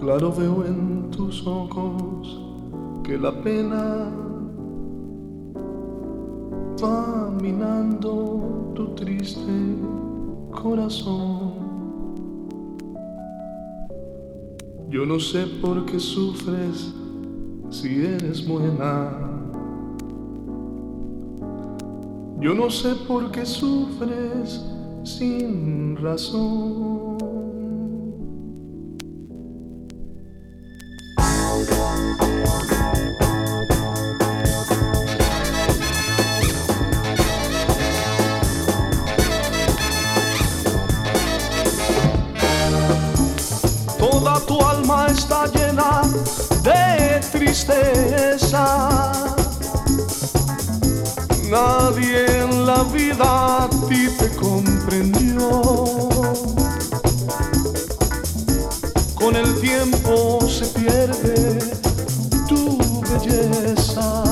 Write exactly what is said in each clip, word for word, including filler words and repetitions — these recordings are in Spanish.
Claro veo en tus ojos que la pena va minando tu triste corazón. Yo no sé por qué sufres si eres buena. Yo no sé por qué sufres sin razón. Toda tu alma está llena de tristeza. Nadie en la vida a ti te comprendió. Con el tiempo se pierde tu belleza,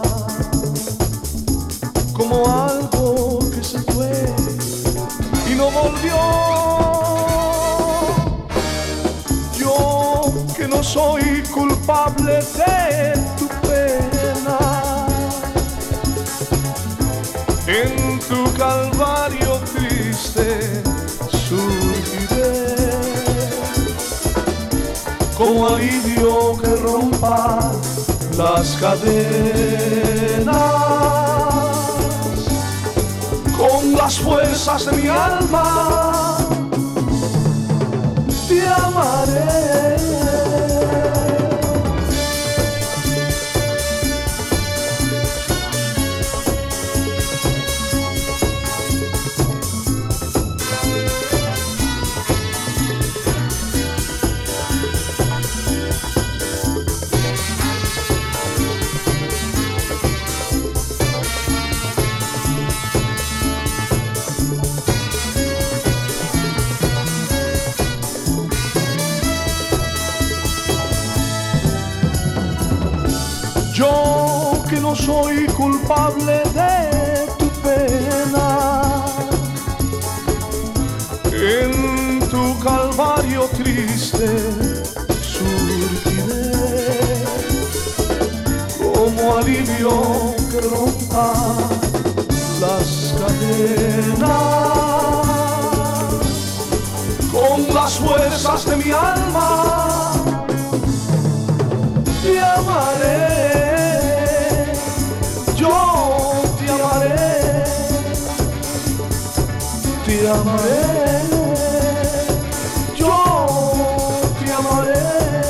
como algo que se fue y no volvió. Yo que no soy culpable de tu pena, en tu calvario triste surgiré, como alivio que rompa las cadenas. Con las fuerzas de mi alma te amaré. Yo que no soy culpable de tu pena, en tu calvario triste surgiré, como alivio que rompa las cadenas. Con las fuerzas de mi alma te amaré. Yo te amaré, te amaré, yo te amaré.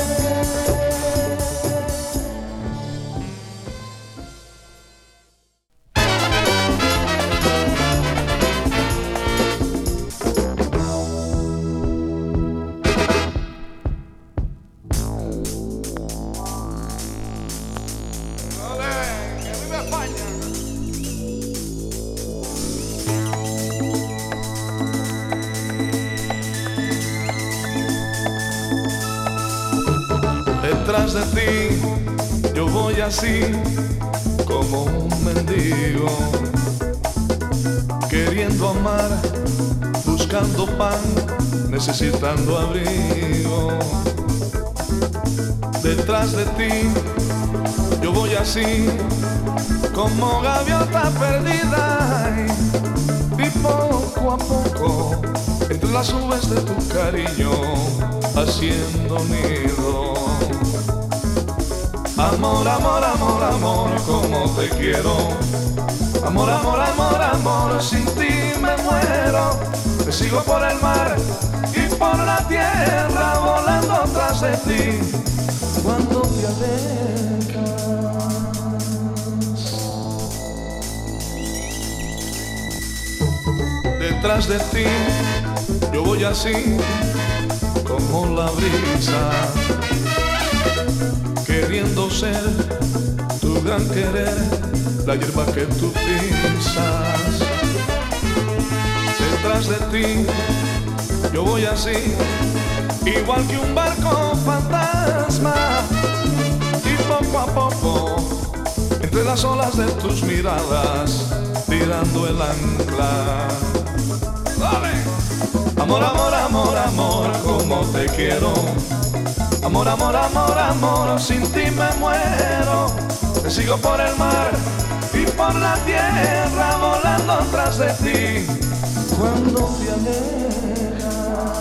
Detrás de ti yo voy así como un mendigo, queriendo amar, buscando pan, necesitando abrigo. Detrás de ti yo voy así como gaviota perdida, y poco a poco entre las nubes de tu cariño haciendo nido. Amor, amor, amor, amor, como te quiero. Amor, amor, amor, amor, sin ti me muero. Te sigo por el mar y por la tierra, volando tras de ti cuando te alejas. Detrás de ti yo voy así como la brisa, queriendo ser tu gran querer, la hierba que tú pisas. Detrás de ti yo voy así, igual que un barco fantasma, y poco a poco entre las olas de tus miradas tirando el ancla. ¡Dale! Amor, amor, amor, amor, como te quiero. Amor, amor, amor, amor, sin ti me muero. Te sigo por el mar y por la tierra, volando tras de ti. Cuando te alejas,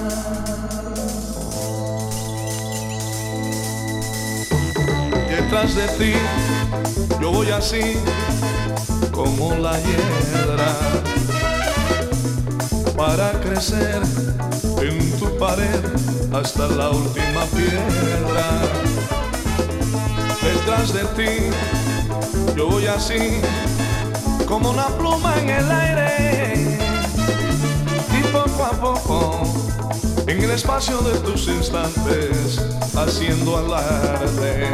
detrás de ti yo voy así como la hiedra, para crecer en tu pared hasta la última piedra. Detrás de ti yo voy así como una pluma en el aire, y poco a poco en el espacio de tus instantes haciendo alarde.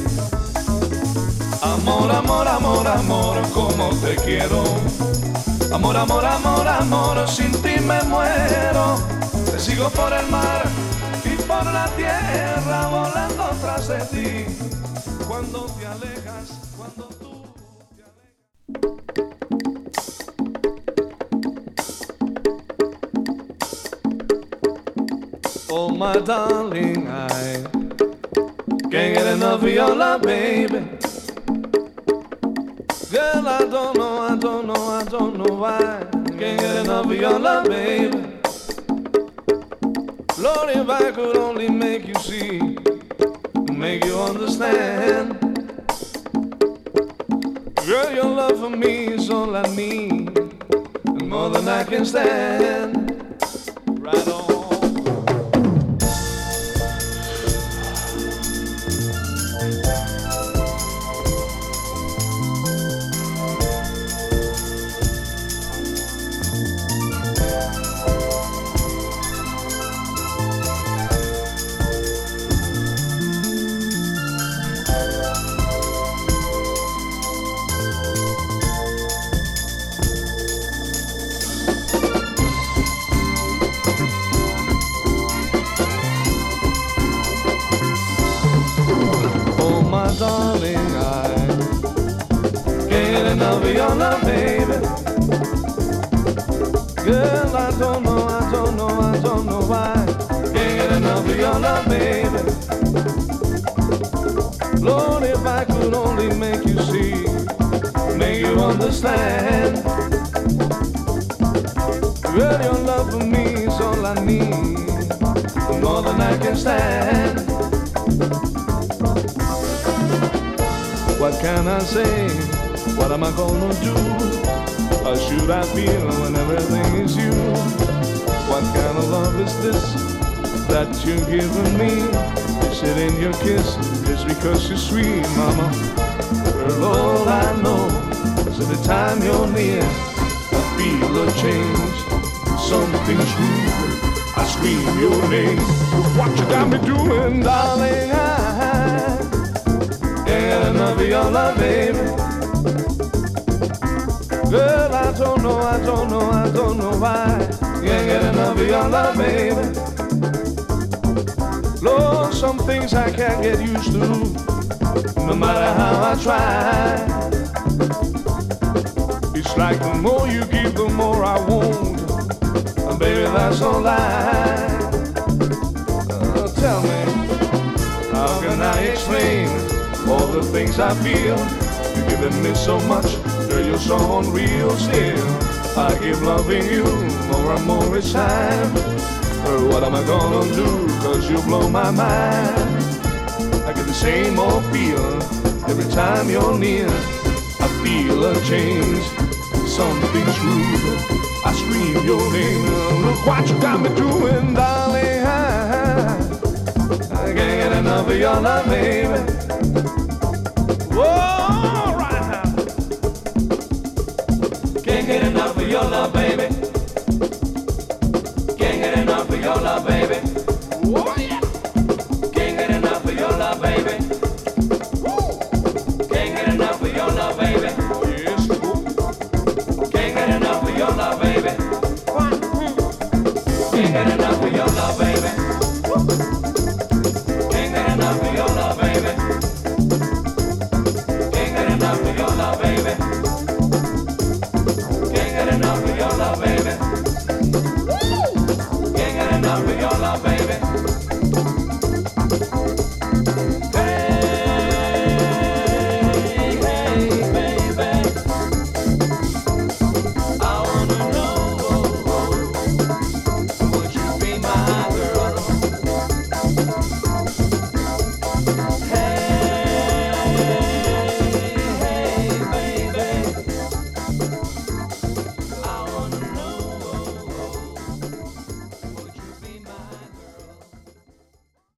Amor, amor, amor, amor, como te quiero. Amor, amor, amor, amor, sin ti me muero. Te sigo por el mar y por la tierra, volando tras de ti. Cuando te alejas, cuando tú te alejas. Oh my darling, I can't get enough of your love, baby. Girl, I don't know, I don't know, I don't know why. Can't get enough of your love, baby. Lord, if I could only make you see, make you understand. Girl, your love for me is all I need, and more than I can stand. Right on. Darling, I can't get enough of your love, baby. Girl, I don't know, I don't know, I don't know why. Can't get enough of your love, baby. Lord, if I could only make you see, make you understand. Girl, your love for me is all I need, more than I can stand. What can I say? What am I gonna do? How should I feel when everything is you? What kind of love is this that you're giving me? Is it in your kiss? Just because you're sweet, mama. Girl, all I know is every time you're near, I feel a change. Something's real. I scream your name. What you got me doing, darling? I can't enough of your love, baby. Girl, I don't know, I don't know, I don't know why. Can't get enough of your love, baby. Lord, some things I can't get used to, no matter how I try. It's like the more you give, the more I want. And baby, that's all right. Uh, tell me, how can I explain all the things I feel? You're giving me so much, girl, you're so unreal still. I keep loving you more and more each time. Girl, what am I gonna do? Cause you blow my mind. I get the same old feel every time you're near. I feel a change, something's true. I scream your name. Look what you got me doing.